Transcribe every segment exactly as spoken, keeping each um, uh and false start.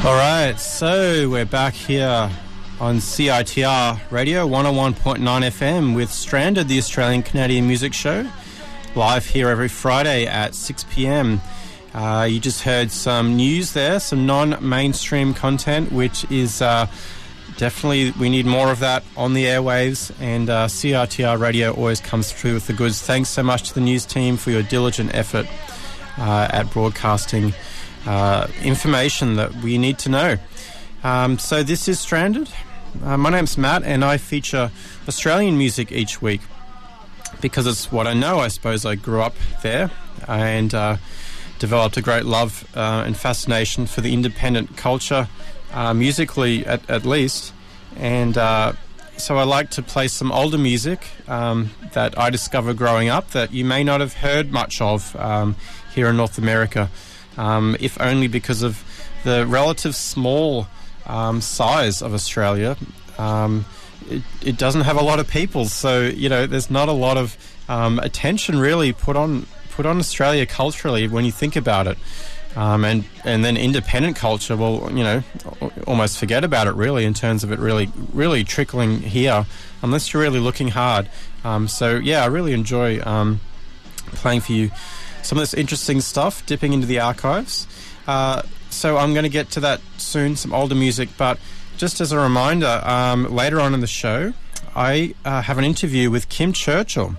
All right, so we're back here on C I T R Radio one oh one point nine F M with Stranded, the Australian Canadian music show, live here every Friday at six p.m. Uh, you just heard some news there, some non-mainstream content, which is uh, definitely, we need more of that on the airwaves, and uh, C I T R Radio always comes through with the goods. Thanks so much to the news team for your diligent effort uh, at broadcasting Uh, information that we need to know. Um, so this is Stranded. Uh, my name's Matt, and I feature Australian music each week because it's what I know. I suppose I grew up there and uh, developed a great love uh, and fascination for the independent culture, uh, musically at, at least. And uh, so I like to play some older music um, that I discovered growing up that you may not have heard much of um, here in North America. Um, if only because of the relative small um, size of Australia. Um, it, it doesn't have a lot of people, so you know there's not a lot of um, attention really put on put on Australia culturally when you think about it. Um, and and then independent culture, well, you know, almost forget about it really in terms of it really really trickling here, unless you're really looking hard. Um, so yeah, I really enjoy um, playing for you some of this interesting stuff, dipping into the archives. Uh, so I'm going to get to that soon, some older music. But just as a reminder, um, later on in the show, I uh, have an interview with Kim Churchill.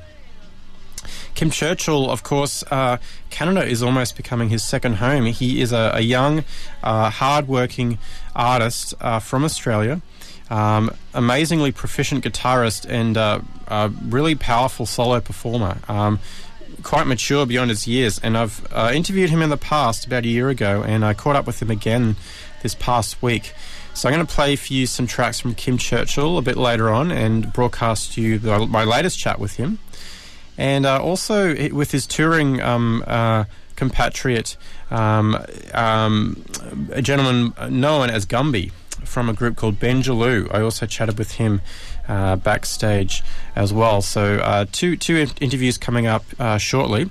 Kim Churchill, of course, uh, Canada is almost becoming his second home. He is a, a young, uh, hard-working artist uh, from Australia. Um, amazingly proficient guitarist and uh, a really powerful solo performer. Um, quite mature beyond his years, and I've uh, interviewed him in the past about a year ago, and I caught up with him again this past week. So I'm going to play for you some tracks from Kim Churchill a bit later on and broadcast you the, my latest chat with him, and uh, also with his touring um, uh, compatriot, um, um, a gentleman known as Gumby from a group called Benjaloo. I also chatted with him uh, backstage as well. So uh, two two interviews coming up uh, shortly.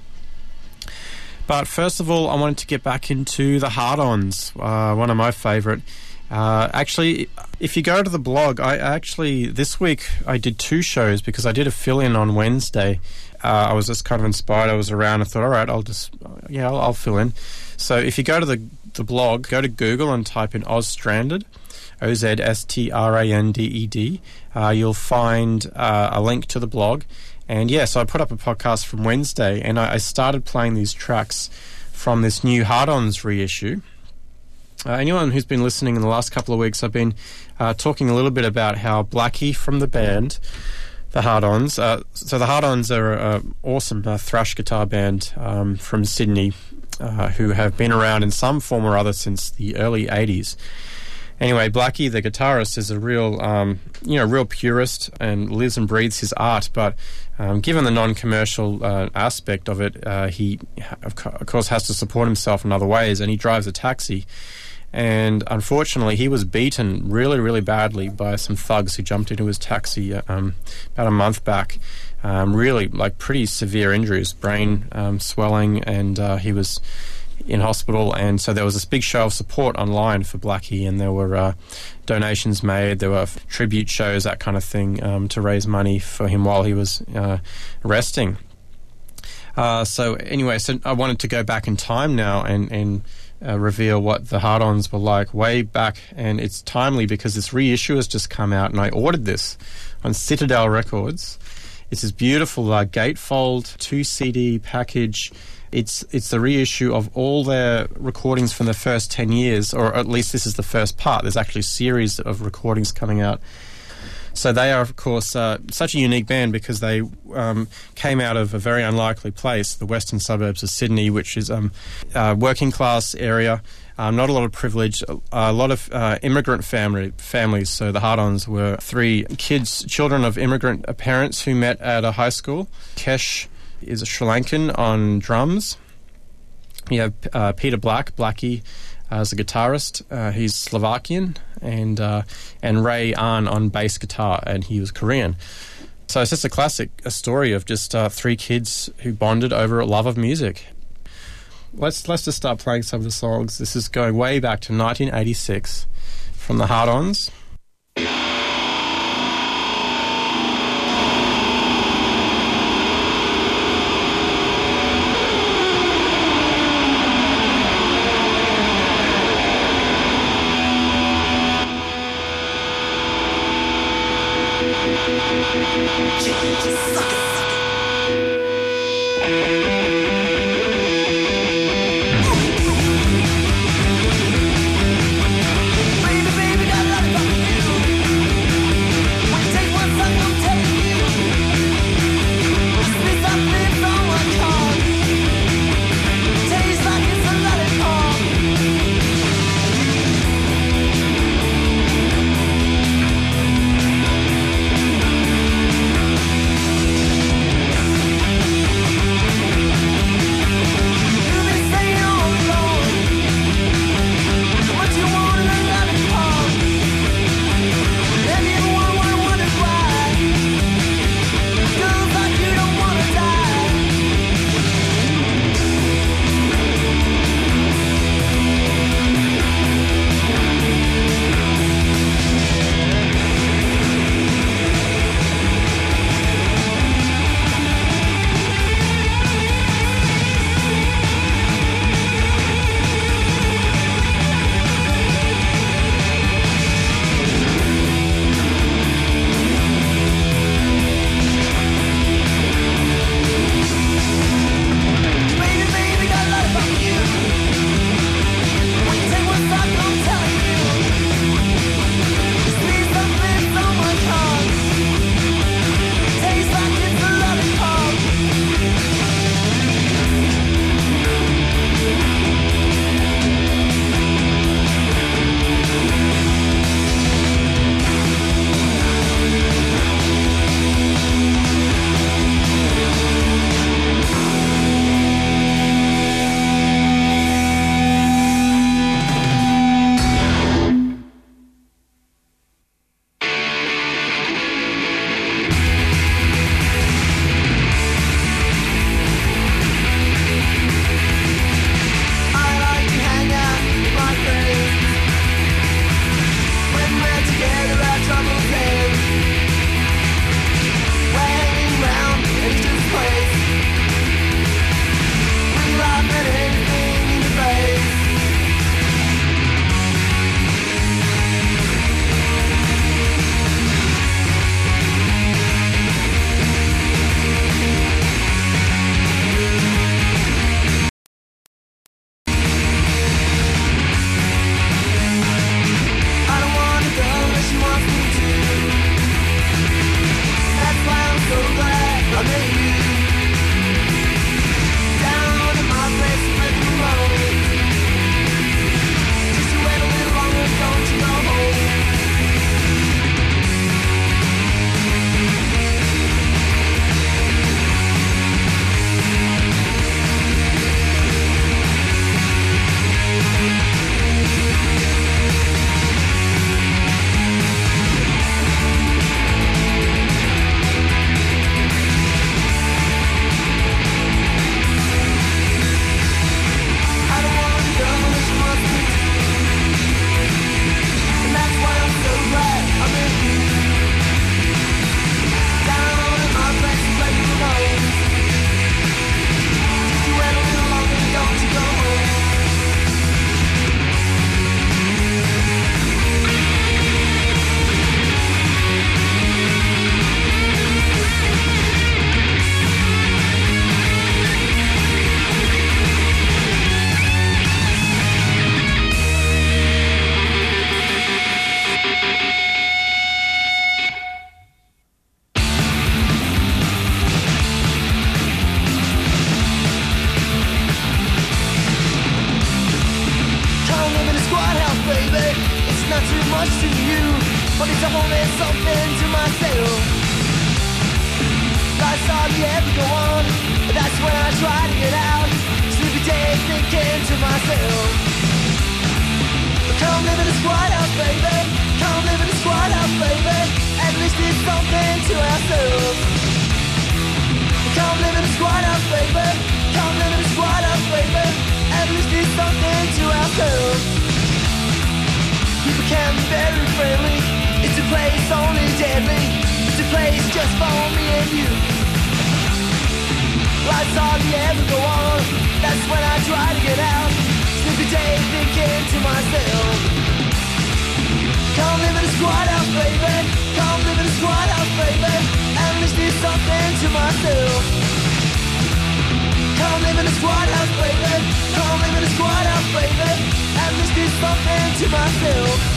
But first of all, I wanted to get back into the Hard-Ons, uh, one of my favourite. Uh, actually, if you go to the blog, I actually, this week, I did two shows because I did a fill-in on Wednesday. Uh, I was just kind of inspired. I was around. I thought, all right, I'll just, yeah, I'll, I'll fill in. So if you go to the, the blog, go to Google and type in Oz Stranded, O Z S T R A N D E D. Uh, you'll find uh, a link to the blog. And yeah, so I put up a podcast from Wednesday, and I, I started playing these tracks from this new Hard-Ons reissue. Uh, anyone who's been listening in the last couple of weeks, I've been uh, talking a little bit about how Blackie from the band, the Hard-Ons, uh, so the Hard-Ons are an awesome uh, thrash guitar band um, from Sydney uh, who have been around in some form or other since the early eighties. Anyway, Blackie, the guitarist, is a real, um, you know, real purist and lives and breathes his art. But um, given the non-commercial uh, aspect of it, uh, he, of, co- of course, has to support himself in other ways, and he drives a taxi. And unfortunately, he was beaten really, really badly by some thugs who jumped into his taxi um, about a month back. Um, really, like, pretty severe injuries, brain um, swelling, and uh, he was in hospital. And so there was this big show of support online for Blackie, and there were uh, donations made, there were f- tribute shows, that kind of thing, um, to raise money for him while he was uh, resting. Uh, so anyway, so I wanted to go back in time now and, and uh, reveal what the Hard-Ons were like way back. And it's timely because this reissue has just come out, and I ordered this on Citadel Records. It's this beautiful uh, gatefold two C D package. It's it's the reissue of all their recordings from the first ten years, or at least this is the first part. There's actually a series of recordings coming out. So they are, of course, uh, such a unique band because they um, came out of a very unlikely place, the western suburbs of Sydney, which is um, a working-class area, um, not a lot of privilege, a, a lot of uh, immigrant family families. So the Hard-Ons were three kids, children of immigrant parents who met at a high school. Kesh is a Sri Lankan on drums. You have uh, Peter Black, Blackie, uh, as a guitarist. Uh, he's Slovakian, and uh, and Ray Ahn on bass guitar, and he was Korean. So it's just a classic, a story of just uh, three kids who bonded over a love of music. let's let's just start playing some of the songs. This is going way back to nineteen eighty-six from the Hard-Ons. something to ourselves. People can be very friendly. It's a place only deadly. It's a place just for me and you. Lights hardly ever go on. That's when I try to get out. Sleepy day thinking to myself, come live in a squad house, baby. Come live in a squad house, baby. And listen something to myself. Come live in a squad house, baby. Come live in a squad house, baby. And listen something to myself.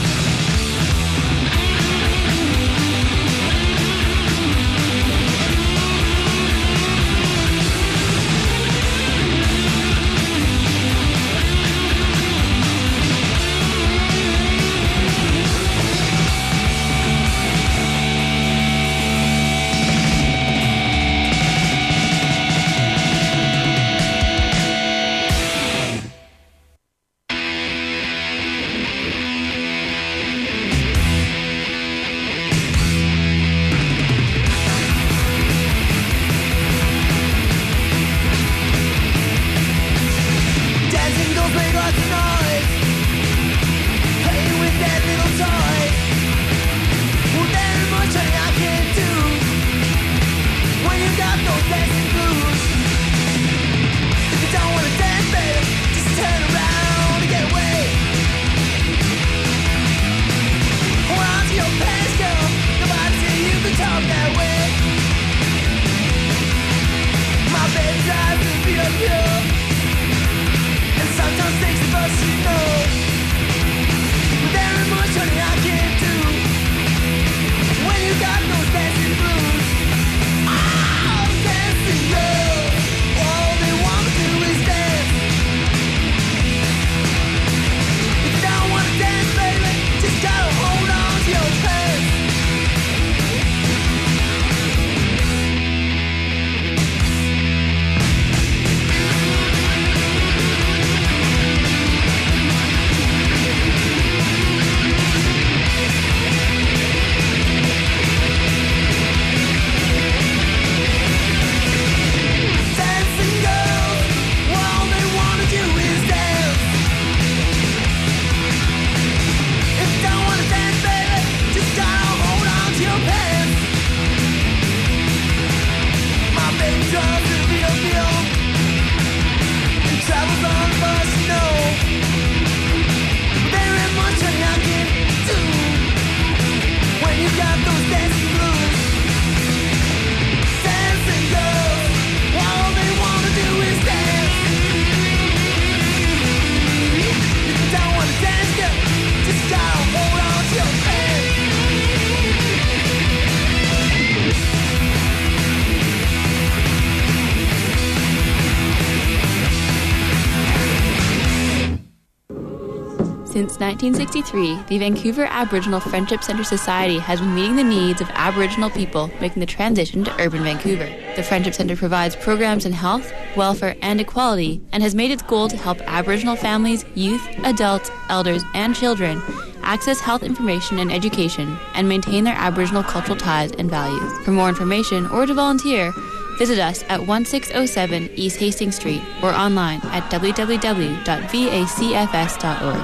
Since nineteen sixty-three, the Vancouver Aboriginal Friendship Centre Society has been meeting the needs of Aboriginal people making the transition to urban Vancouver. The Friendship Centre provides programs in health, welfare, and equality, and has made its goal to help Aboriginal families, youth, adults, elders, and children access health information and education and maintain their Aboriginal cultural ties and values. For more information or to volunteer, visit us at one six oh seven East Hastings Street or online at w w w dot v a c f s dot org.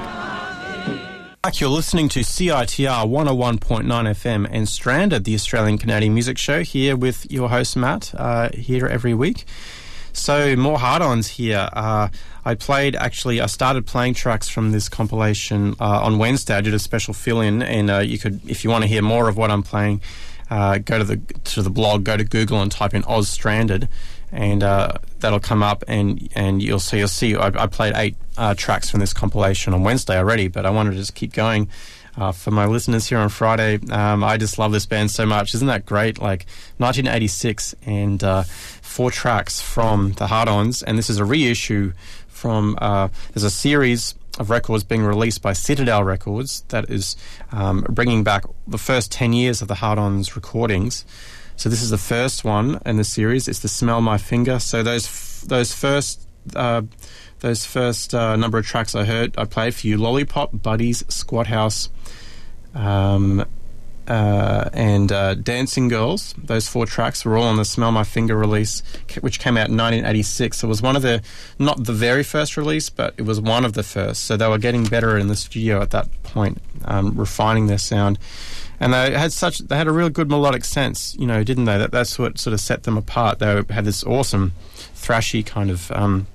You're listening to C I T R one oh one point nine F M and Stranded, the Australian Canadian Music Show, here with your host Matt, uh, here every week. So more hard-ons here. Uh, I played, actually, I started playing tracks from this compilation uh, on Wednesday. I did a special fill-in, and uh, you could, if you want to hear more of what I'm playing, uh, go to the to the blog, go to Google and type in Oz Stranded, and uh, that'll come up, and and you'll see. You'll see. I, I played eight uh, tracks from this compilation on Wednesday already, but I wanted to just keep going uh, for my listeners here on Friday. Um, I just love this band so much. Isn't that great? Like nineteen eighty-six, and uh, four tracks from the Hard-Ons, and this is a reissue from. Uh, there's a series of records being released by Citadel Records that is um, bringing back the first ten years of the Hard-Ons recordings. So this is the first one in the series. It's the Smell My Finger. So those f- those first uh, those first uh, number of tracks I heard, I played for you: Lollipop, Buddies, Squat House, um, uh, and uh, Dancing Girls. Those four tracks were all on the Smell My Finger release, which came out in nineteen eighty-six. It was one of the, not the very first release, but it was one of the first. So they were getting better in the studio at that point, um, refining their sound. And they had such, they had a real good melodic sense, you know, didn't they? That, that's what sort of set them apart. They had this awesome thrashy kind of um,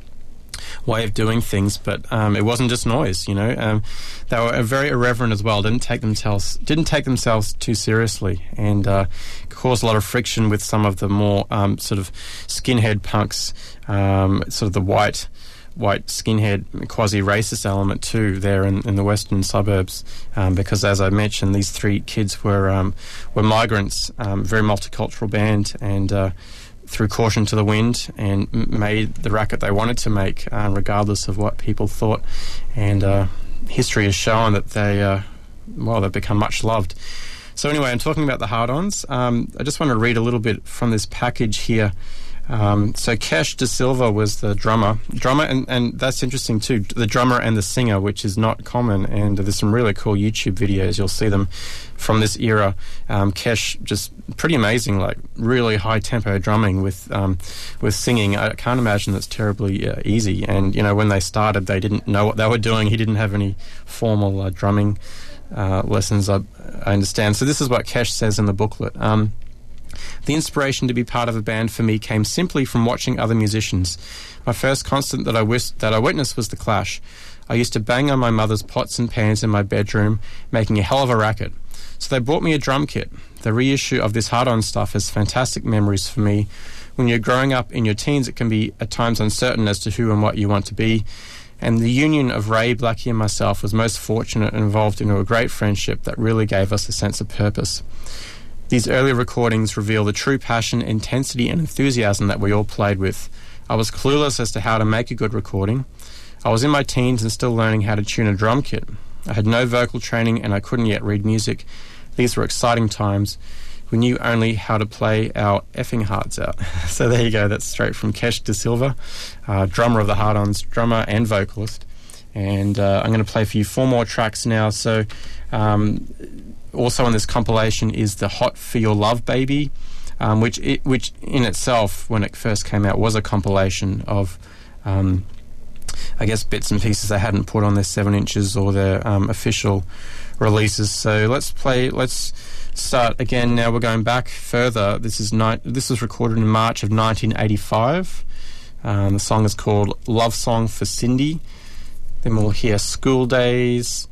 way of doing things, but um, it wasn't just noise, you know. Um, they were very irreverent as well. Didn't take themselves didn't take themselves too seriously, and uh, caused a lot of friction with some of the more um, sort of skinhead punks, um, sort of the white. white skinhead quasi-racist element too there in, in the western suburbs, um, because as I mentioned, these three kids were um, were migrants, um, very multicultural band, and uh, threw caution to the wind and m- made the racket they wanted to make, uh, regardless of what people thought. And uh, history has shown that they, uh, well, they've become much loved. So anyway, I'm talking about the Hard-Ons. Um, I just want to read a little bit from this package here. Um, so Kesh De Silva was the drummer, drummer, and, and that's interesting too. The drummer and the singer, which is not common, and there's some really cool YouTube videos. You'll see them from this era. Um, Kesh just pretty amazing, like really high tempo drumming with um, with singing. I can't imagine that's terribly uh, easy. And you know, when they started, they didn't know what they were doing. He didn't have any formal uh, drumming uh, lessons. I, I understand. So this is what Kesh says in the booklet. Um, The inspiration to be part of a band for me came simply from watching other musicians. My first constant that I, wis- that I witnessed was The Clash. I used to bang on my mother's pots and pans in my bedroom, making a hell of a racket. So they bought me a drum kit. The reissue of this Hard-On stuff has fantastic memories for me. When you're growing up in your teens, it can be at times uncertain as to who and what you want to be. And the union of Ray, Blackie and myself was most fortunate and involved into a great friendship that really gave us a sense of purpose. These early recordings reveal the true passion, intensity and enthusiasm that we all played with. I was clueless as to how to make a good recording. I was in my teens and still learning how to tune a drum kit. I had no vocal training and I couldn't yet read music. These were exciting times. We knew only how to play our effing hearts out. So there you go, that's straight from Kesh De Silva, uh, drummer of the Hard-Ons, drummer and vocalist. And uh, I'm going to play for you four more tracks now. So... Um, Also on this compilation is the Hot For Your Love Baby, um, which it, which in itself, when it first came out, was a compilation of, um, I guess, bits and pieces they hadn't put on their seven inches or their um, official releases. So let's play. Let's start again. Now we're going back further. This is ni- This was recorded in March of nineteen eighty-five. Um, the song is called Love Song for Cindy. Then we'll hear School Days.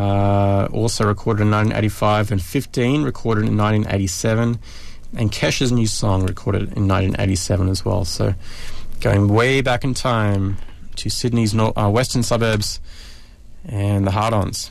Uh, also recorded in nineteen eighty-five, and fifteen recorded in nineteen eighty-seven, and Kesh's new song recorded in nineteen eighty-seven as well. So going way back in time to Sydney's nor- uh, western suburbs and the Hard-Ons.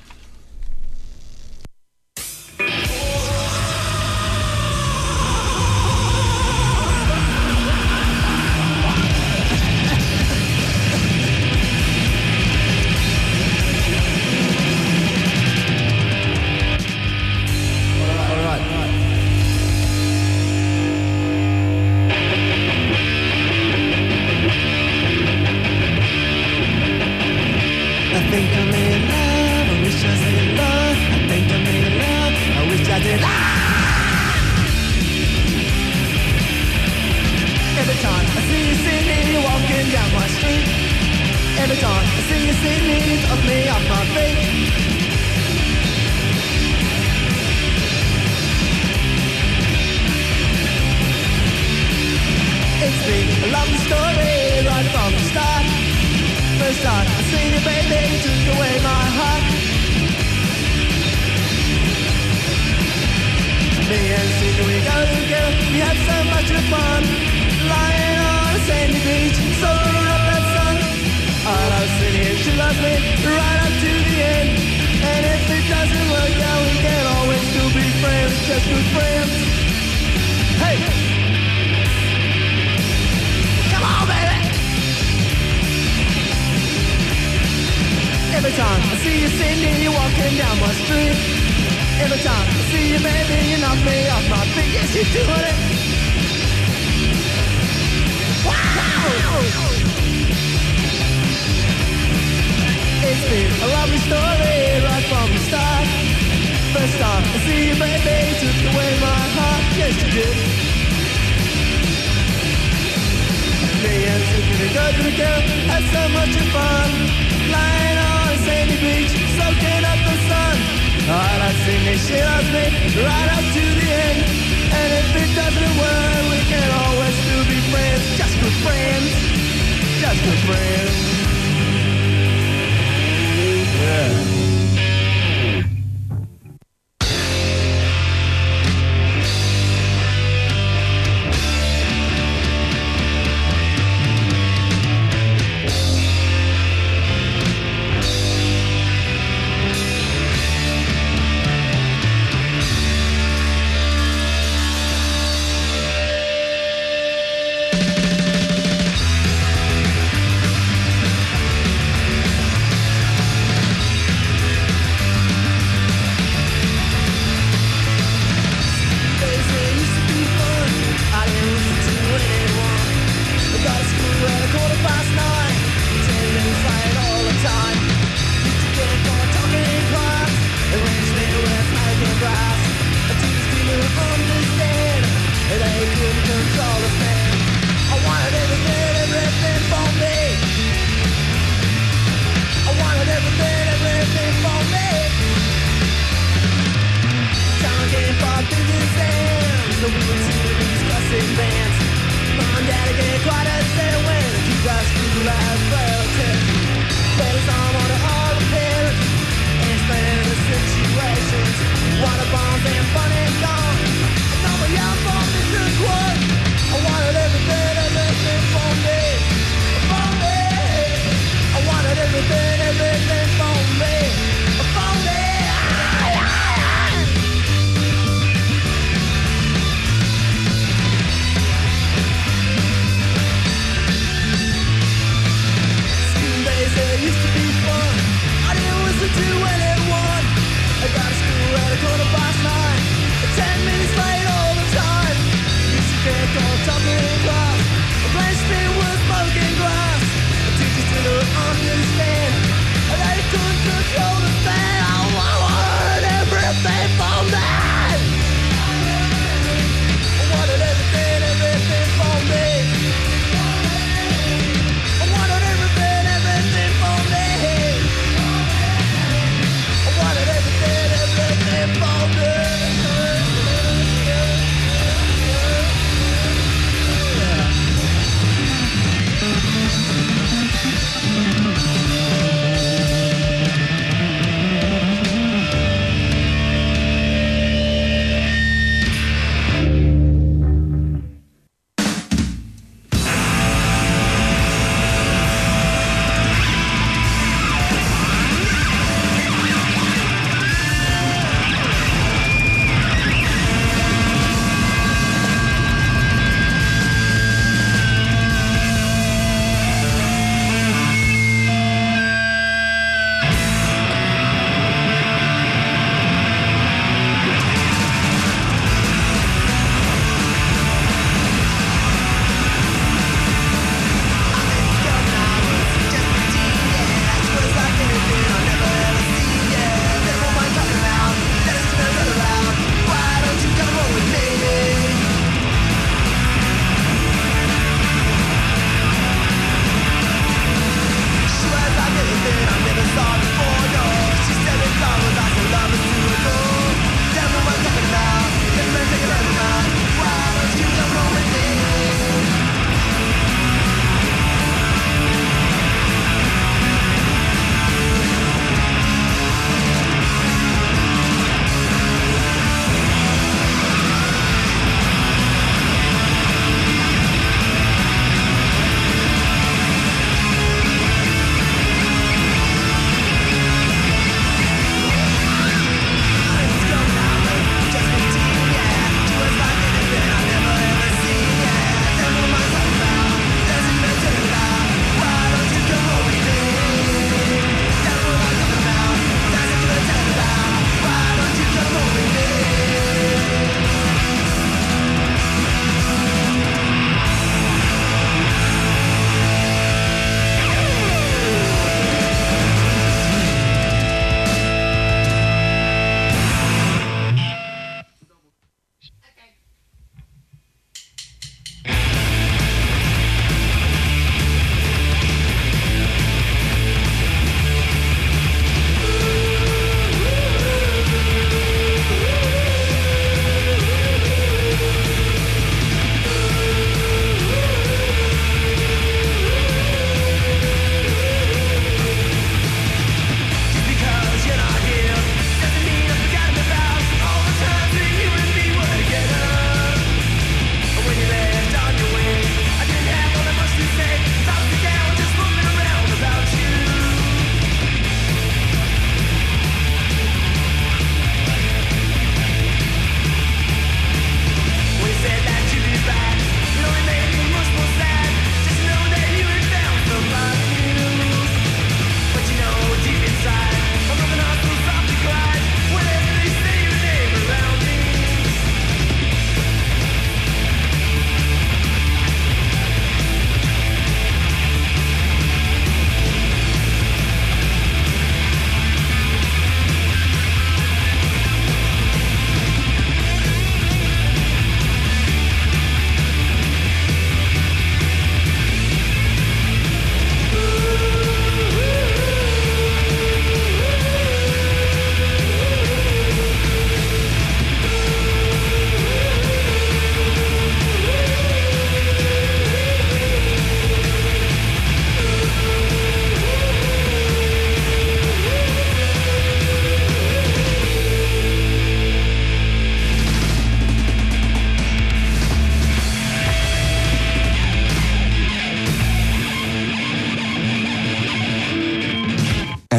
It's been a lovely story right from the start. First off, I see you, baby, took away my heart, yes you did. Me and Tiffany go to the girl, had so much fun. Lying on a sandy beach, soaking up the sun. All I sing is she loves me, right up to the end. And if it doesn't work, we can always still be friends. Just good friends, just good friends. Yeah.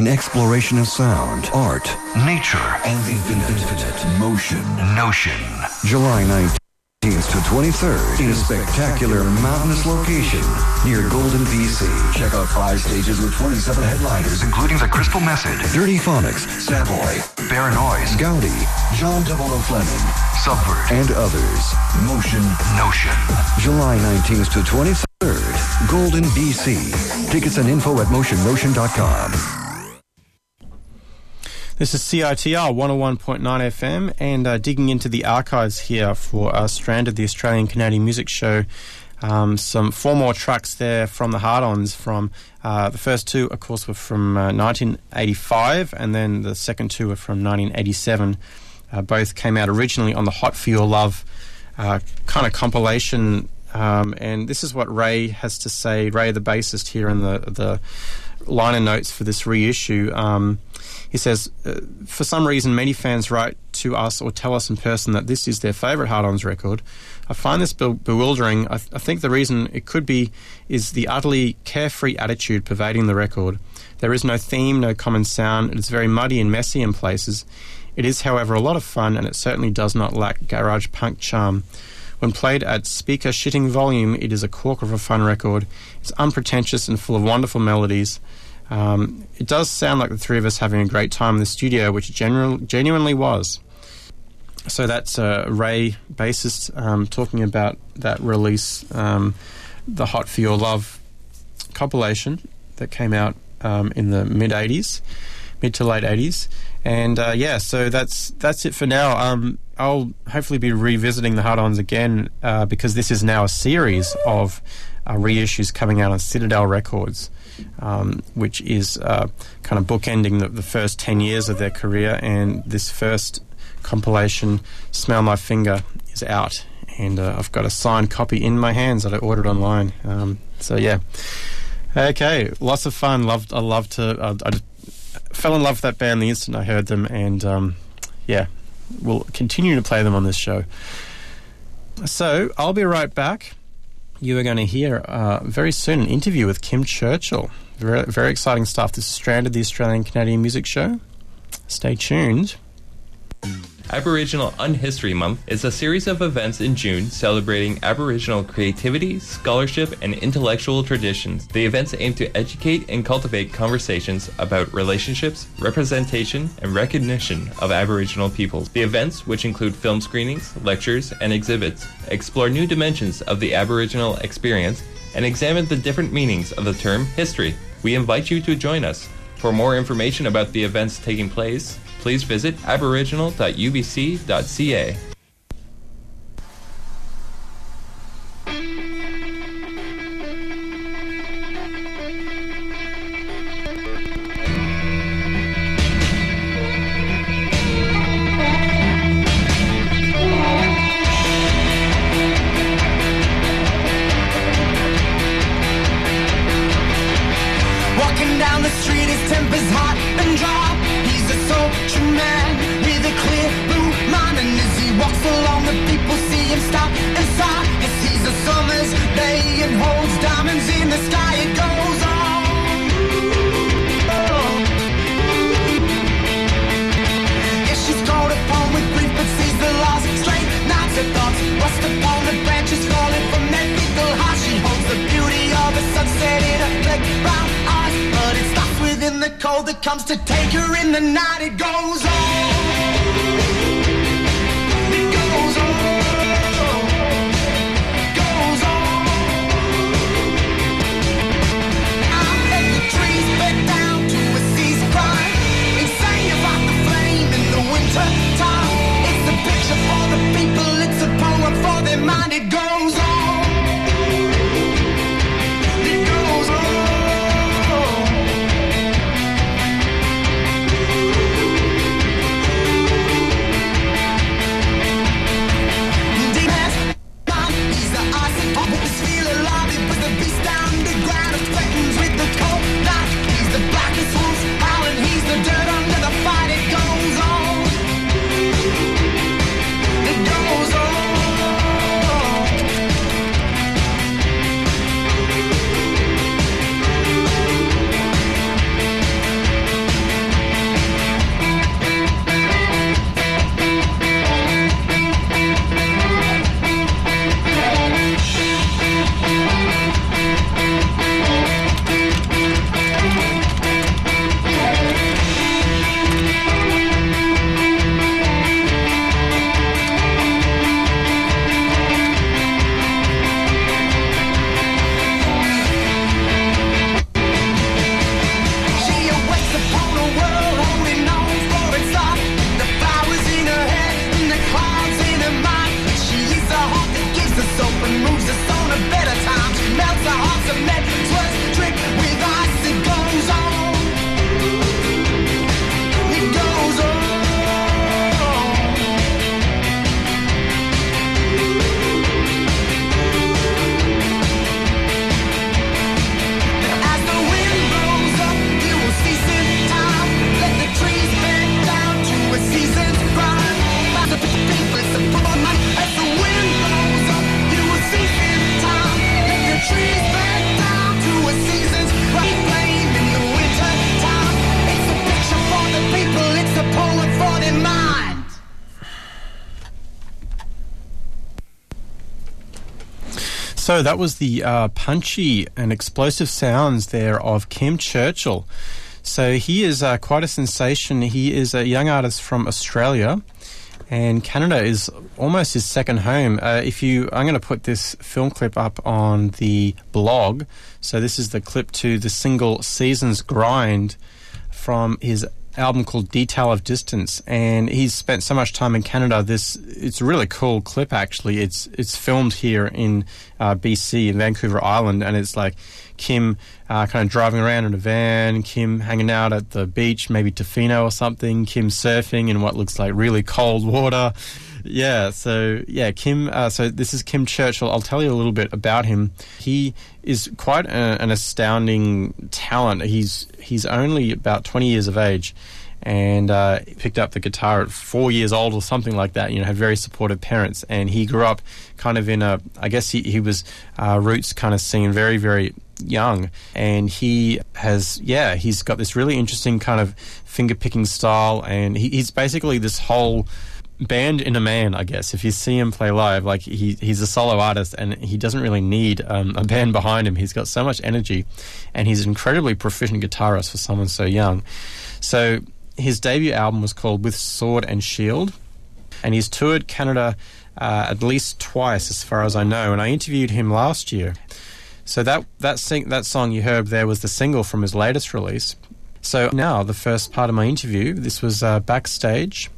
exploration of sound, art, nature, and the infinite. Motion. Notion. July nineteenth to twenty-third in a spectacular mountainous location near Golden, B C. Check out five stages with twenty-seven headliners, including The Crystal Message, Dirty Phonics, Savoy, Baranoise, Gaudi, John Double O Fleming, Subvert, and others. Motion Notion. July nineteenth to twenty-third, Golden, B C. Tickets and info at motion notion dot com. This is C I T R one oh one point nine F M, and uh, digging into the archives here for uh, Stranded, the Australian Canadian Music Show. Um, some four more tracks there from the Hard-Ons. From uh, the first two, of course, were from uh, nineteen eighty-five, and then the second two were from nineteen eighty-seven. Uh, both came out originally on the Hot For Your Love uh, kind of compilation. Um, and this is what Ray has to say. Ray, the bassist, here in the the liner notes for this reissue. Um, He says, uh, for some reason, many fans write to us or tell us in person that this is their favourite Hard-Ons record. I find this be- bewildering. I, th- I think the reason it could be is the utterly carefree attitude pervading the record. There is no theme, no common sound. It is very muddy and messy in places. It is, however, a lot of fun, and it certainly does not lack garage punk charm. When played at speaker-shitting volume, it is a corker of a fun record. It's unpretentious and full of wonderful melodies. Um, it does sound like the three of us having a great time in the studio, which genu- genuinely was. So that's uh, Ray, bassist, um, talking about that release, um, the Hot For Your Love compilation that came out um, in the mid-eighties, mid to late eighties. And uh, yeah, so that's that's it for now. Um, I'll hopefully be revisiting the Hard-Ons again uh, because this is now a series of uh, reissues coming out on Citadel Records. Um, which is uh, kind of bookending the, the first ten years of their career, and this first compilation, Smell My Finger, is out, and uh, I've got a signed copy in my hands that I ordered online. Um, so yeah, okay, lots of fun. Loved, I loved to. I, I just fell in love with that band the instant I heard them, and um, yeah, we'll continue to play them on this show. So I'll be right back. You are going to hear uh, very soon an interview with Kim Churchill. Very, very exciting stuff. This is Stranded, the Australian Canadian Music Show. Stay tuned. Aboriginal Unhistory Month is a series of events in June celebrating Aboriginal creativity, scholarship, and intellectual traditions. The events aim to educate and cultivate conversations about relationships, representation, and recognition of Aboriginal peoples. The events, which include film screenings, lectures, and exhibits, explore new dimensions of the Aboriginal experience and examine the different meanings of the term history. We invite you to join us. For more information about the events taking place, please visit aboriginal dot u b c dot c a. Walking down the street, his temper's hot and dry. He's a sultry man with a clear blue mind, and as he walks along, the people see him stop and sigh. Yes, he's a summer's day and holds diamonds in the sky. It goes on. Oh. Yes, she's caught upon with grief, but sees the lost strength. Nods her thoughts, rust upon the branches falling from that fickle heart. She holds the beauty of a sunset in her black brown eyes, but it stops within the cold that comes to take her in the night. It goes on. It goes on. It goes on. I let the trees bend down to a cease cry and sing about the flame in the winter time. It's a picture for the people, it's a poem for their mind. It goes on. It goes on. So that was the uh, punchy and explosive sounds there of Kim Churchill. So he is uh, quite a sensation. He is a young artist from Australia, and Canada is almost his second home. Uh, if you, I'm going to put this film clip up on the blog. So this is the clip to the single Seasons Grind from his album called Detail of Distance, and he's spent so much time in Canada. This it's a really cool clip, actually. It's it's filmed here in uh, B C, in Vancouver Island, and it's like Kim uh, kind of driving around in a van, Kim hanging out at the beach, maybe Tofino or something, Kim surfing in what looks like really cold water. Yeah, so, yeah, Kim, uh, so this is Kim Churchill. I'll tell you a little bit about him. He is quite a, an astounding talent. He's he's only about twenty years of age, and uh, picked up the guitar at four years old or something like that. You know, had very supportive parents, and he grew up kind of in a, I guess he, he was uh, roots kind of singing very, very young, and he has, yeah, he's got this really interesting kind of finger-picking style, and he, he's basically this whole band in a man, I guess. If you see him play live, like he he's a solo artist, and he doesn't really need um, a band behind him. He's got so much energy, and he's an incredibly proficient guitarist for someone so young. So his debut album was called With Sword and Shield, and he's toured Canada uh, at least twice, as far as I know, and I interviewed him last year. So that that sing, that song you heard there was the single from his latest release. So now the first part of my interview, this was uh, backstage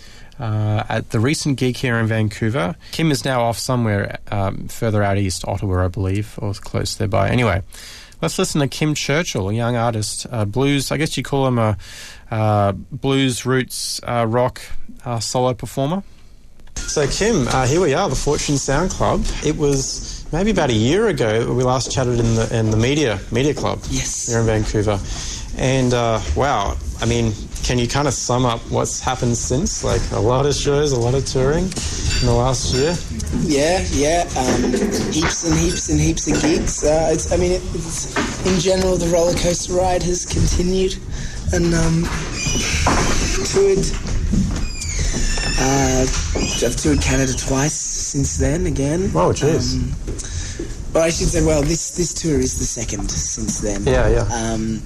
Uh, at the recent gig here in Vancouver. Kim is now off somewhere um, further out east, Ottawa, I believe, or close thereby. Anyway, let's listen to Kim Churchill, a young artist, uh, blues, I guess you call him a uh, blues roots uh, rock uh, solo performer. So Kim, uh, here we are, the Fortune Sound Club. It was maybe about a year ago we last chatted in the in the media media club. Yes. Here in Vancouver. And uh, wow, I mean, can you kind of sum up what's happened since? Like a lot of shows, a lot of touring in the last year? Yeah, yeah, um, heaps and heaps and heaps of gigs. Uh, it's, I mean, it, it's, in general, the roller coaster ride has continued, and um, toured. Uh, I've toured Canada twice since then. Again. Oh, jeez. Um, Well, I should say, well, this, this tour is the second since then. Yeah, yeah. Um,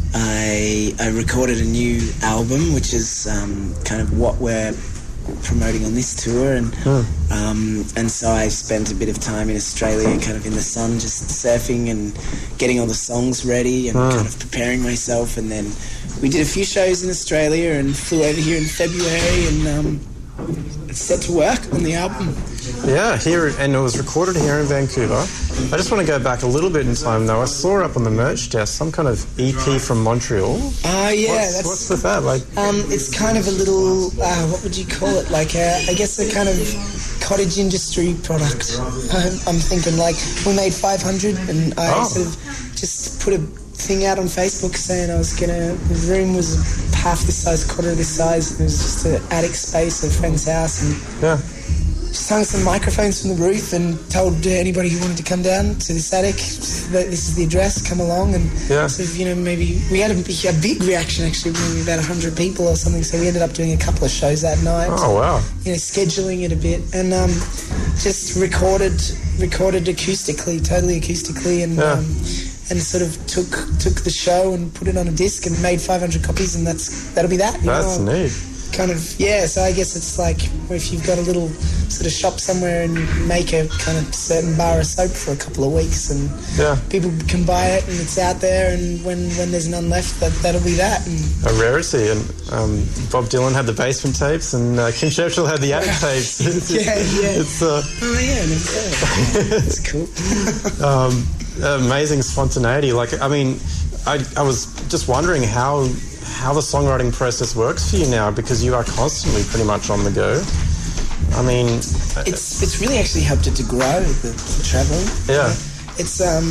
I I recorded a new album, which is um, kind of what we're promoting on this tour, and mm. um, and so I spent a bit of time in Australia, kind of in the sun, just surfing and getting all the songs ready and mm. kind of preparing myself, and then we did a few shows in Australia and flew over here in February and um, set to work on the album. Yeah, here, and it was recorded here in Vancouver. I just want to go back a little bit in time, though. I saw up on the merch desk some kind of E P from Montreal. Ah, uh, yeah. What's, that's, what's with that? Like, um, it's kind of a little, uh, what would you call it? Like, a, I guess a kind of cottage industry product. I'm, I'm thinking, like, we made five hundred, and I oh. sort of just put a thing out on Facebook saying I was gonna. The room was half this size, quarter of this size. It was just an attic space at a friend's house, and yeah. just hung some microphones from the roof and told anybody who wanted to come down to this attic that this is the address, come along, and yeah. sort of, you know, maybe we had a, a big reaction, actually, maybe about one hundred people or something, so we ended up doing a couple of shows that night. Oh, wow. You know, scheduling it a bit, and um, just recorded recorded acoustically, totally acoustically, and yeah. um, and sort of took took the show and put it on a disc and made five hundred copies, and that's that'll be that. You that's know? neat. Kind of, yeah, so I guess it's like if you've got a little sort of shop somewhere and you make a kind of certain bar of soap for a couple of weeks, and yeah. people can buy it and it's out there, and when, when there's none left, that, that'll be that. And a rarity. And um, Bob Dylan had the basement tapes, and uh, Kim Churchill had the attic tapes. yeah, yeah. It's, uh, oh, yeah, no, yeah. It's cool. um, amazing spontaneity. Like, I mean, I, I was just wondering how... how the songwriting process works for you now, because you are constantly pretty much on the go. I mean... It's it's really actually helped it to grow, the, the travelling. Yeah. It's um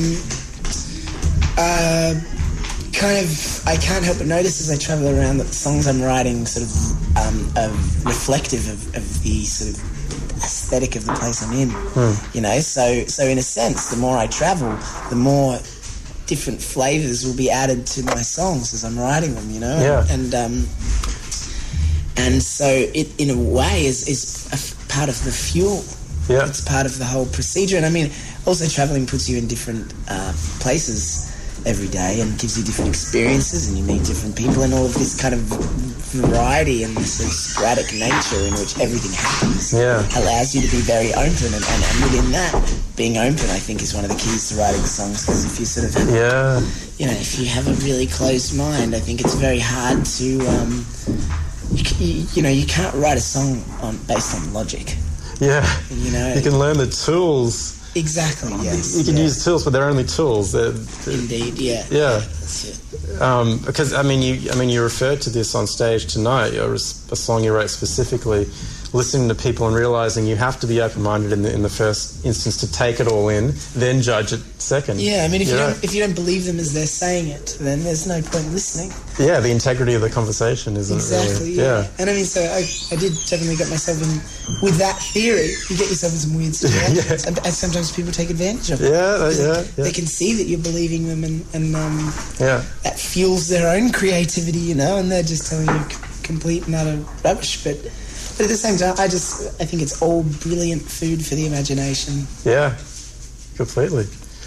uh kind of, I can't help but notice as I travel around that the songs I'm writing sort of um, are reflective of, of the sort of aesthetic of the place I'm in. Hmm. You know, so so in a sense, the more I travel, the more different flavours will be added to my songs as I'm writing them, you know? Yeah. And um, and so it, in a way, is, is a f- part of the fuel. Yeah. It's part of the whole procedure. And I mean, also travelling puts you in different uh, places every day and gives you different experiences, and you meet different people, and all of this kind of variety and this sort of sporadic nature in which everything happens yeah. allows you to be very open, and, and, and within that, being open, I think, is one of the keys to writing songs, because if you sort of have, yeah. you know, if you have a really closed mind, I think it's very hard to, um, you, you, you know, you can't write a song on, based on logic. Yeah, you know, you can learn the tools. Exactly, yes. You can yeah. use tools, but they're only tools. They're, they're, Indeed, yeah. Yeah. That's it. Um, because, I mean, you I mean, you referred to this on stage tonight, or a song you wrote specifically, listening to people and realising you have to be open-minded in the, in the first instance to take it all in, then judge it second. Yeah, I mean, if you, you don't, know? if you don't believe them as they're saying it, then there's no point in listening. Yeah, the integrity of the conversation isn't exactly, really... yeah. yeah. And I mean, so I, I did definitely get myself in... With that theory, you get yourself in some weird situations. yeah. And sometimes people take advantage of it. Yeah, yeah, yeah. They can see that you're believing them, and, and um, yeah. that fuels their own creativity, you know, and they're just telling you c- complete and utter rubbish. But, but at the same time, I just... I think it's all brilliant food for the imagination. Yeah, completely.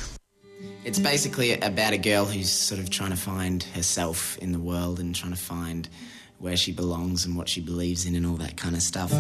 It's basically about a girl who's sort of trying to find herself in the world and trying to find where she belongs and what she believes in and all that kind of stuff.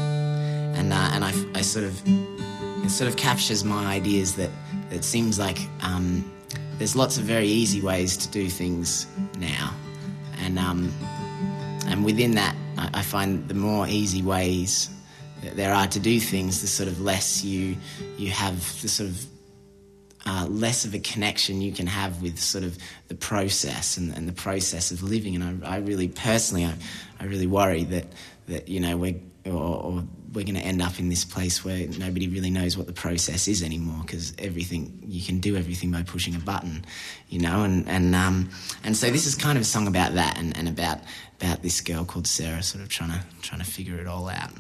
And uh, and I, I sort of it sort of captures my ideas that it seems like um, there's lots of very easy ways to do things now, and um, and within that I, I find the more easy ways that there are to do things, the sort of less you you have the sort of Uh, less of a connection you can have with sort of the process and, and the process of living. And I, I really, personally, I, I really worry that, that you know, we're, or, or we're going to end up in this place where nobody really knows what the process is anymore, because everything, you can do everything by pushing a button, you know, and, and, um, and so this is kind of a song about that, and, and about, about this girl called Sarah sort of trying to, trying to figure it all out.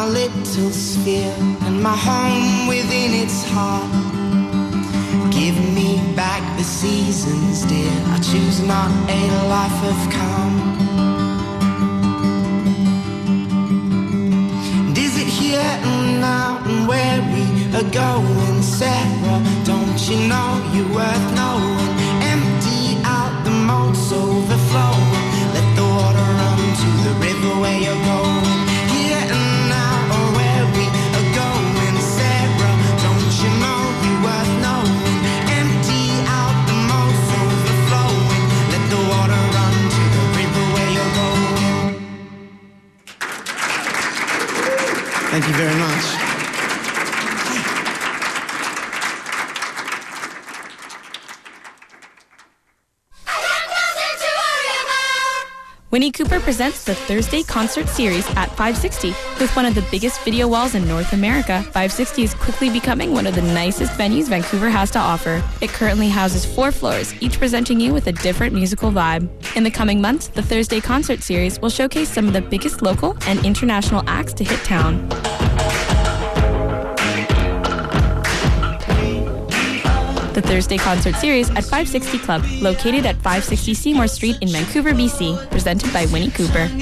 little sphere and my home within its heart. Give me back the seasons, dear. I choose not a life of calm. And is it here and now and where we are going, Sarah? Don't you know you're worth knowing? Empty out the moats overflowing. Let the water run to the river where you're going. Here and now or where we are going, Sarah. Don't you know you're worth knowing? Thank you very much. Winnie Cooper presents the Thursday Concert Series at five sixty. With one of the biggest video walls in North America, five sixty is quickly becoming one of the nicest venues Vancouver has to offer. It currently houses four floors, each presenting you with a different musical vibe. In the coming months, the Thursday Concert Series will showcase some of the biggest local and international acts to hit town. The Thursday Concert Series at five sixty Club, located at five sixty Seymour Street in Vancouver, B C, presented by Winnie Cooper.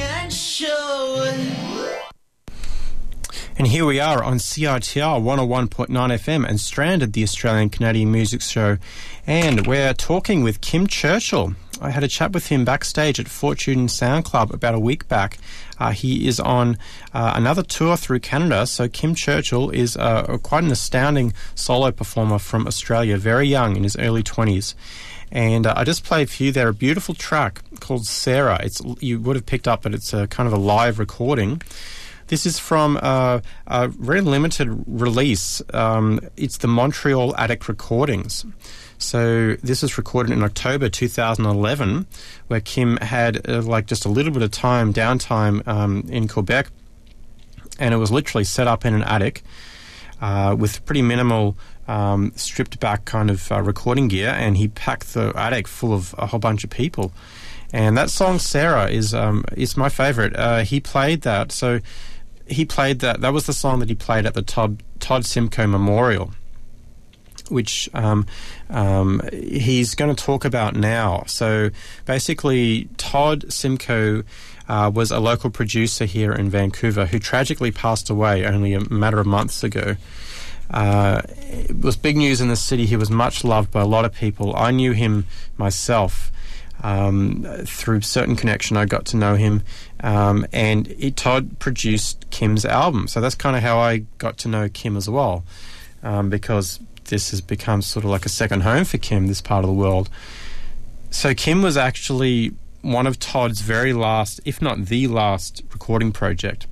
And here we are on C I T R one oh one point nine F M and Stranded, the Australian Canadian Music Show. And we're talking with Kim Churchill. I had a chat with him backstage at Fortune Sound Club about a week back. Uh, he is on uh, another tour through Canada. So Kim Churchill is uh, quite an astounding solo performer from Australia, very young, in his early twenties. And uh, I just played for you there a beautiful track called Sarah. It's you would have picked up that it's a kind of a live recording. This is from uh, a very limited release. Um, it's the Montreal Attic Recordings. So this was recorded in October two thousand eleven, where Kim had uh, like just a little bit of time, downtime um, in Quebec, and it was literally set up in an attic uh, with pretty minimal um, stripped back kind of uh, recording gear, and he packed the attic full of a whole bunch of people. And that song Sarah is um, is my favourite. Uh, he played that, so he played that. That was the song that he played at the Todd, Todd Simcoe Memorial, which um, um, he's going to talk about now. So basically, Todd Simcoe uh, was a local producer here in Vancouver who tragically passed away only a matter of months ago. Uh, it was big news in the city. He was much loved by a lot of people. I knew him myself. Um, through certain connection, I got to know him, um, and it, Todd produced Kim's album. So that's kind of how I got to know Kim as well, um, because this has become sort of like a second home for Kim, this part of the world. So Kim was actually one of Todd's very last, if not the last, recording project.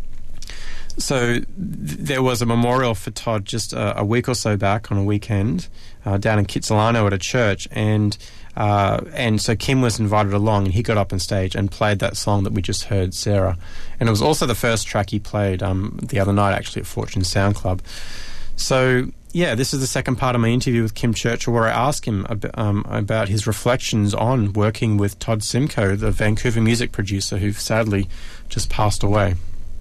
So th- there was a memorial for Todd just a, a week or so back on a weekend uh, down in Kitsilano at a church, and uh, and so Kim was invited along, and he got up on stage and played that song that we just heard, Sarah. And it was also the first track he played um, the other night, actually, at Fortune Sound Club. So yeah, this is the second part of my interview with Kim Churchill, where I ask him ab- um, about his reflections on working with Todd Simcoe, the Vancouver music producer who sadly just passed away.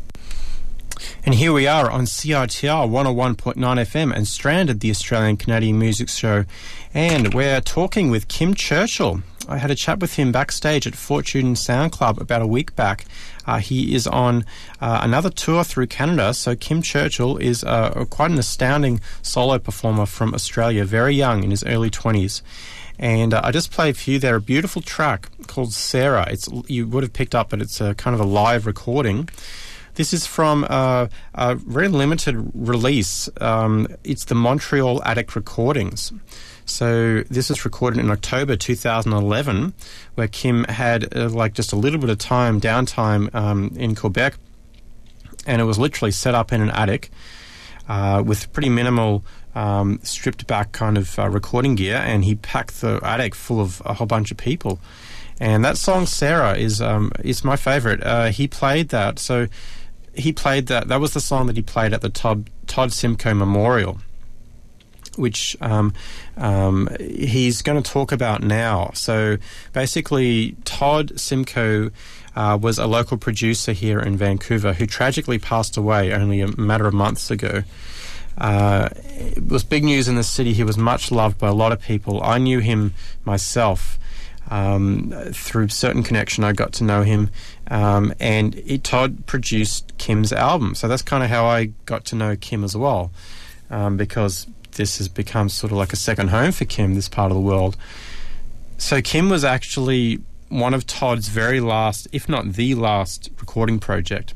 And here we are on C I T R one oh one point nine F M and Stranded, the Australian Canadian Music Show. And we're talking with Kim Churchill. I had a chat with him backstage at Fortune Sound Club about a week back. Uh, he is on uh, another tour through Canada. So Kim Churchill is uh, quite an astounding solo performer from Australia, very young, in his early twenties. And uh, I just played for you there a beautiful track called Sarah. It's you would have picked up that it's a kind of a live recording. This is from uh, a very limited release. Um, it's the Montreal Attic Recordings. So this was recorded in October two thousand eleven, where Kim had uh, like just a little bit of time, downtime um, in Quebec, and it was literally set up in an attic uh, with pretty minimal um, stripped back kind of uh, recording gear, and he packed the attic full of a whole bunch of people. And that song Sarah is um, is my favourite. Uh, he played that, so he played that. That was the song that he played at the Todd, Todd Simcoe Memorial. which um, um, he's going to talk about now. So basically, Todd Simcoe uh, was a local producer here in Vancouver who tragically passed away only a matter of months ago. Uh, it was big news in the city. He was much loved by a lot of people. I knew him myself. Um, through certain connection, I got to know him, um, and he, Todd produced Kim's album. So that's kind of how I got to know Kim as well, um, because this has become sort of like a second home for Kim, this part of the world. So Kim was actually one of Todd's very last, if not the last, recording project.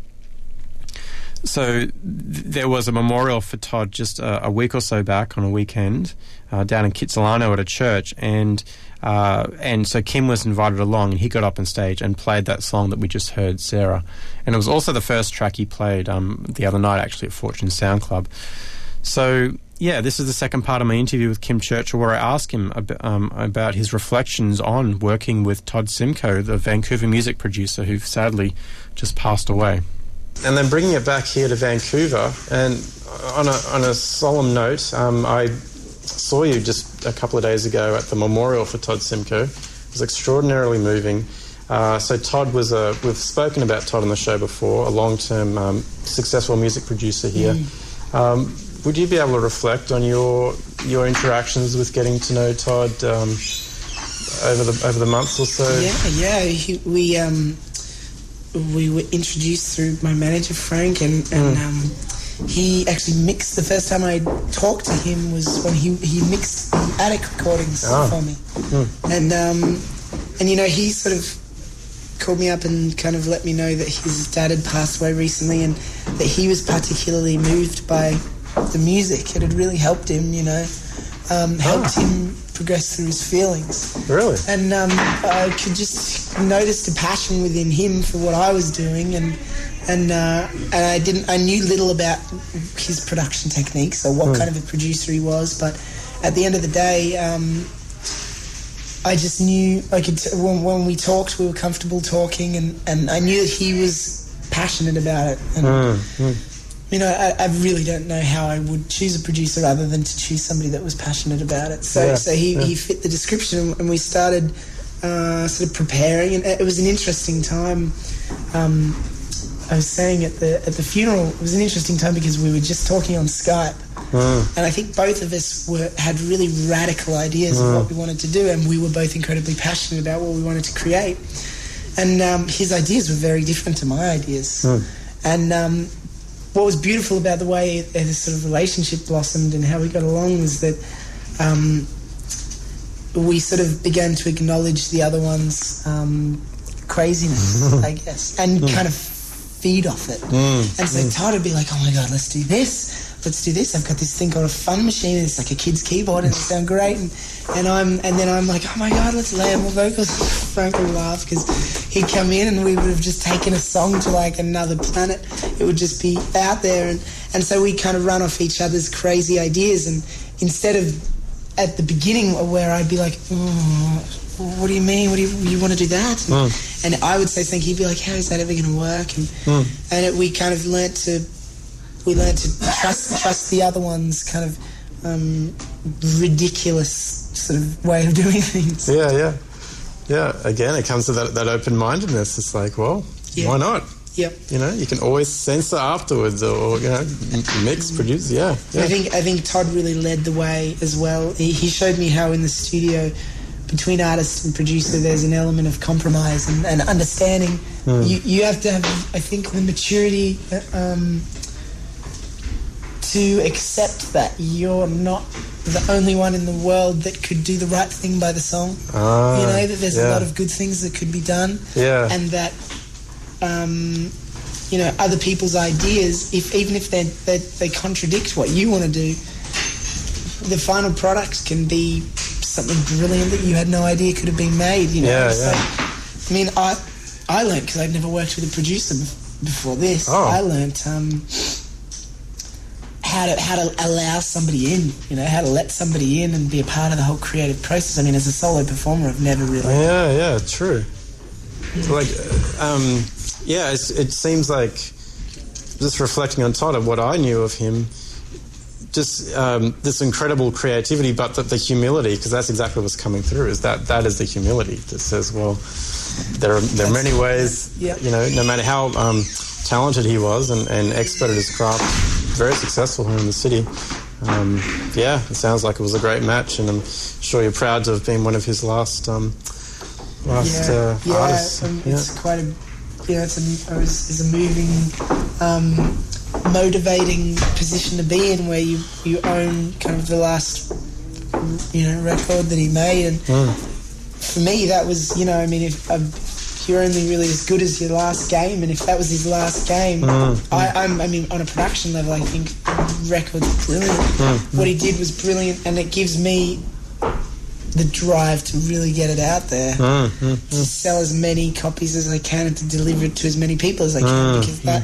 So th- there was a memorial for Todd just a, a week or so back on a weekend uh, down in Kitsilano at a church, and uh, and so Kim was invited along, and he got up on stage and played that song that we just heard, Sarah. And it was also the first track he played um, the other night, actually, at Fortune Sound Club. So, yeah, this is the second part of my interview with Kim Churchill, where I ask him ab- um, about his reflections on working with Todd Simcoe, the Vancouver music producer who sadly just passed away. And then bringing it back here to Vancouver, and on a, on a solemn note, um, I saw you just a couple of days ago at the memorial for Todd Simcoe. It was extraordinarily moving. Uh, so Todd was a, we've spoken about Todd on the show before, a long-term um, successful music producer here. Mm. Um, would you be able to reflect on your your interactions with getting to know Todd um, over the over the months or so? Yeah, yeah. He, we um, we were introduced through my manager Frank, and, and mm. um, he actually mixed. The first time I talked to him was when he he mixed the Attic recordings oh. for me, mm. and um, and you know he sort of called me up and kind of let me know that his dad had passed away recently, and that he was particularly moved by the music. It had really helped him, you know, um, helped ah. him progress through his feelings. Really? And um, I could just notice the passion within him for what I was doing, and and uh, and I didn't. I knew little about his production techniques or what mm. kind of a producer he was, but at the end of the day, um, I just knew I could. T- when, when we talked, we were comfortable talking, and, and I knew that he was passionate about it. And, mm. Mm. You know, I, I really don't know how I would choose a producer other than to choose somebody that was passionate about it. So, yeah, so he, yeah. he fit the description, and we started uh, sort of preparing, and it was an interesting time. Um, I was saying at the at the funeral, it was an interesting time because we were just talking on Skype, mm. and I think both of us were had really radical ideas mm. of what we wanted to do, and we were both incredibly passionate about what we wanted to create. And um, his ideas were very different to my ideas, mm. and. Um, What was beautiful about the way this sort of relationship blossomed and how we got along was that um, we sort of began to acknowledge the other one's um, craziness, I guess, and mm. kind of feed off it. Mm. And so mm. Todd would be like, oh my God, let's do this. Let's do this. I've got this thing called a fun machine. It's like a kid's keyboard and it sounds great. And, and I'm and then I'm like, oh my God, let's layer more vocals. Frank would laugh because he'd come in and we would have just taken a song to like another planet. It would just be out there. And, and so we kind of run off each other's crazy ideas. And instead of at the beginning where I'd be like, oh, what do you mean? What do you, you want to do that? And, mm. and I would say something. He'd be like, how is that ever going to work? And, mm. and it, we kind of learnt to... We learned to trust trust the other one's kind of um, ridiculous sort of way of doing things. Yeah, yeah. Yeah, again, it comes to that, that open-mindedness. It's like, well, yeah. why not? Yep. You know, you can always censor afterwards or, you know, mix, produce, yeah. yeah. I think I think Todd really led the way as well. He, he showed me how in the studio, between artist and producer, there's an element of compromise and, and understanding. Mm. You, you have to have, I think, the maturity... Um, to accept that you're not the only one in the world that could do the right thing by the song. Ah, you know, that there's yeah. a lot of good things that could be done. Yeah. And that, um, you know, other people's ideas, if even if they they they contradict what you want to do, the final product can be something brilliant that you had no idea could have been made. You know, yeah, so, yeah. I mean, I I learned because I'd never worked with a producer before this. Oh. I learned. Um, How to how to allow somebody in, you know, how to let somebody in and be a part of the whole creative process. I mean, as a solo performer, I've never really. Yeah, yeah, true. Like, um, yeah, it's, it seems like just reflecting on Todd of what I knew of him. just um, this incredible creativity, but the, the humility, because that's exactly what's coming through. Is that that is the humility that says, well, there are there are many ways. Yeah. You know, no matter how um, talented he was and, and expert at his craft, very successful here in the city. Um, yeah, it sounds like it was a great match, and I'm sure you're proud to have been one of his last um, last yeah, uh, yeah, artists. um, Yeah, it's quite a, you know, it's a, it was, it's a moving, um, motivating position to be in, where you, you own kind of the last, you know, record that he made, and mm. for me that was, you know, I mean, if um, you're only really as good as your last game, and if that was his last game, mm. I, I'm, I mean, on a production level, I think the record's brilliant. Mm. What he did was brilliant, and it gives me the drive to really get it out there, Mm, mm, to sell as many copies as I can, and to deliver it to as many people as I can, Mm, because that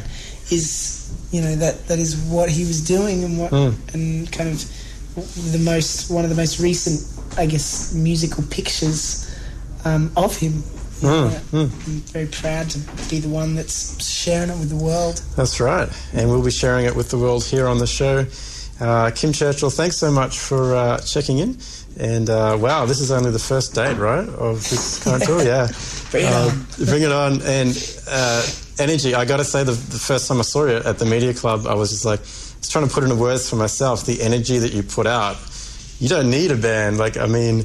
is, you know, that that is what he was doing, and what Mm. and kind of the most one of the most recent, I guess, musical pictures um, of him. You know, Mm, mm. I'm very proud to be the one that's sharing it with the world. That's right, and we'll be sharing it with the world here on the show. Uh, Kim Churchill, thanks so much for uh, checking in. And uh, wow, this is only the first date, right, of this current tour? Yeah. Bring it uh, on. Bring it on. And uh, energy, I got to say, the, the first time I saw you at the Media Club, I was just like, just trying to put into words for myself, the energy that you put out. You don't need a band. Like, I mean,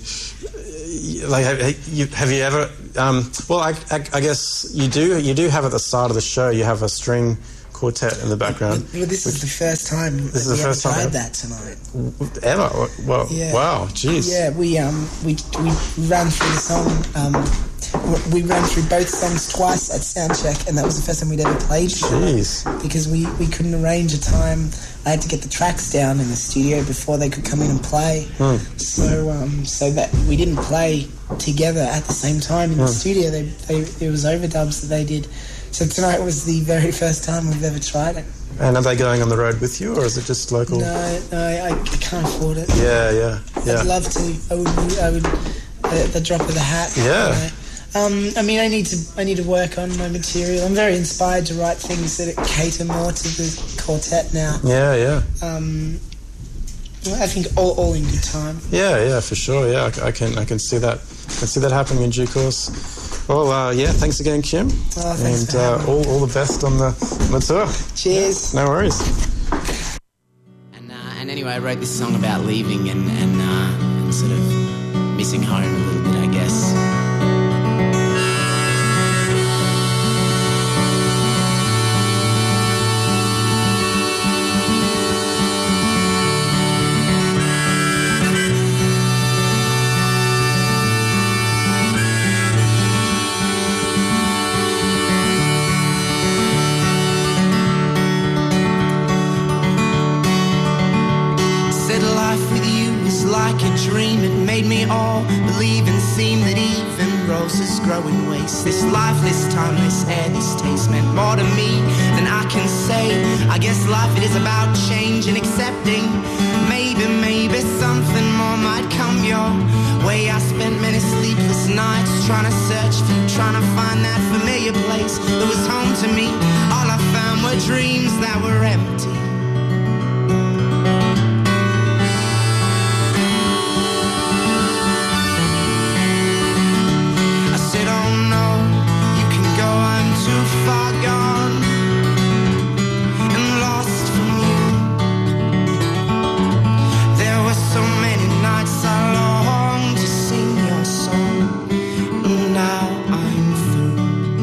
like, have you, have you ever... Um, well, I, I, I guess you do, you do have at the start of the show, you have a string quartet in the background. Well, this is the first time This is that the we first ever time tried ever? that tonight. Ever? Well, Yeah. wow, jeez. Yeah, we um we we ran through the song. Um, we ran through both songs twice at soundcheck, and that was the first time we'd ever played. Jeez. Because we, we couldn't arrange a time. I had to get the tracks down in the studio before they could come in and play. Mm. So um so that we didn't play together at the same time in the Mm. studio. They they it was overdubs that they did. So tonight was the very first time we've ever tried it. And are they going on the road with you, or is it just local? No, no, I, I can't afford it. Yeah, yeah, yeah. I'd love to. I would. I would. At the drop of the hat. Yeah. You know. Um, I mean, I need to. I need to work on my material. I'm very inspired to write things that cater more to the quartet now. Yeah, yeah. Um, I think all, all in good time. Yeah, yeah, for sure. Yeah, I, I can, I can see that. I can see that happening in due course. Well, uh, yeah. Thanks again, Kim. Oh, thanks and for uh, having all, all the best on the, on the tour. Cheers. No worries. And, uh, and anyway, I wrote this song about leaving and, and, uh, and sort of missing home a little bit, I guess. Like a dream, it made me all believe and seem that even roses grow in waste. This life, this time, this air, this taste meant more to me than I can say. I guess life it is about change and accepting. Maybe, maybe something more might come your way. I spent many sleepless nights trying to search for you, trying to find that familiar place that was home to me. All I found were dreams that were empty. Far gone and lost from you. There were so many nights I longed to sing your song, and now I'm through.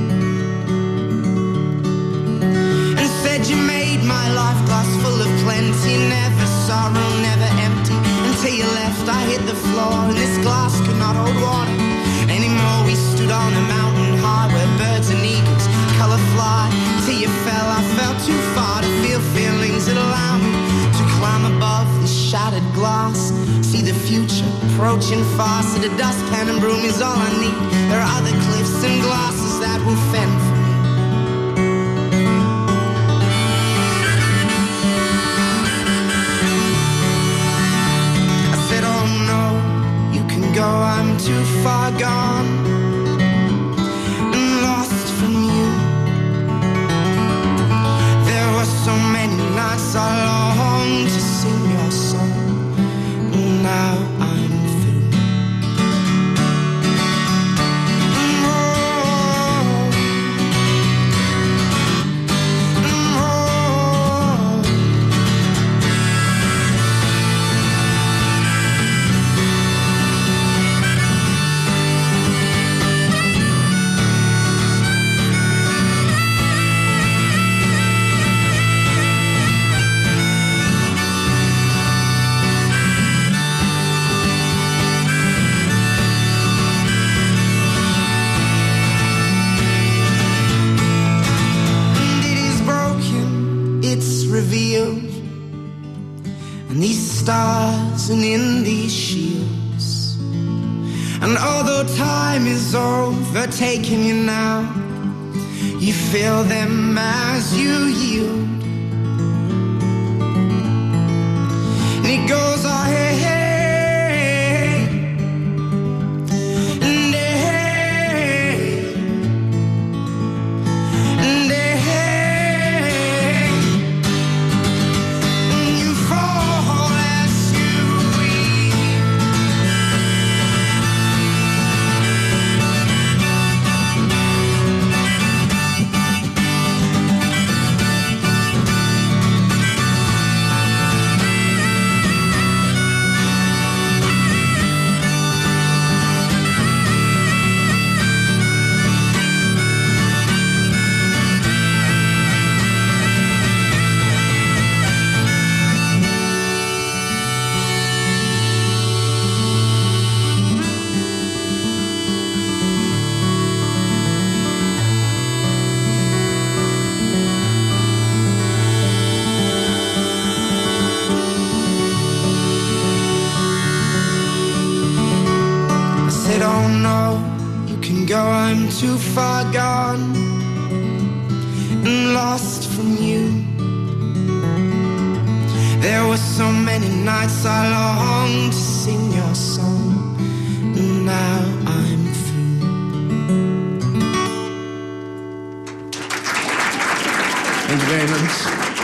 And said you made my life glass full of plenty, never sorrow, never empty. Until you left, I hit the floor, and this glass could not hold water anymore. We stood on a mountain high where birds and eagles color fly. Till you fell, I fell too far to feel feelings that allow me to climb above this shattered glass. See the future approaching fast. So the dustpan and broom is all I need. There are other cliffs and glasses that will fend for me. I said, oh no, you can go, I'm too far gone and lost from you. So many nights nights I long to sing your song, and now I'm through. Oh, oh. Revealed, and these stars and in these shields, and although time is overtaking you now, you feel them as you yield, and it goes on, hey, hey, and hey, and hey. I'm too far gone and lost from you. There were so many nights I longed to sing your song, and now I'm through. Thank you very much.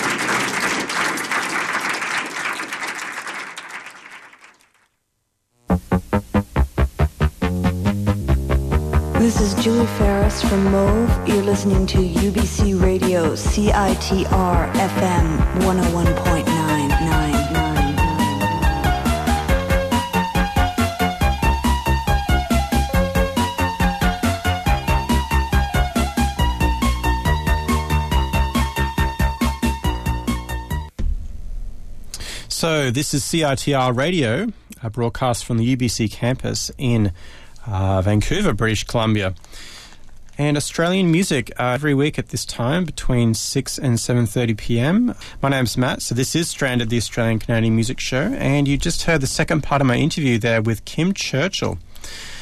This is Julie Ferris from Mauve. You're listening to U B C Radio, C I T R F M one oh one point nine nine nine. So this is C I T R Radio, a broadcast from the U B C campus in Uh, Vancouver, British Columbia. And Australian music uh, every week at this time between six and seven thirty p m. My name's Matt, so this is Stranded, the Australian Canadian Music Show, and you just heard the second part of my interview there with Kim Churchill.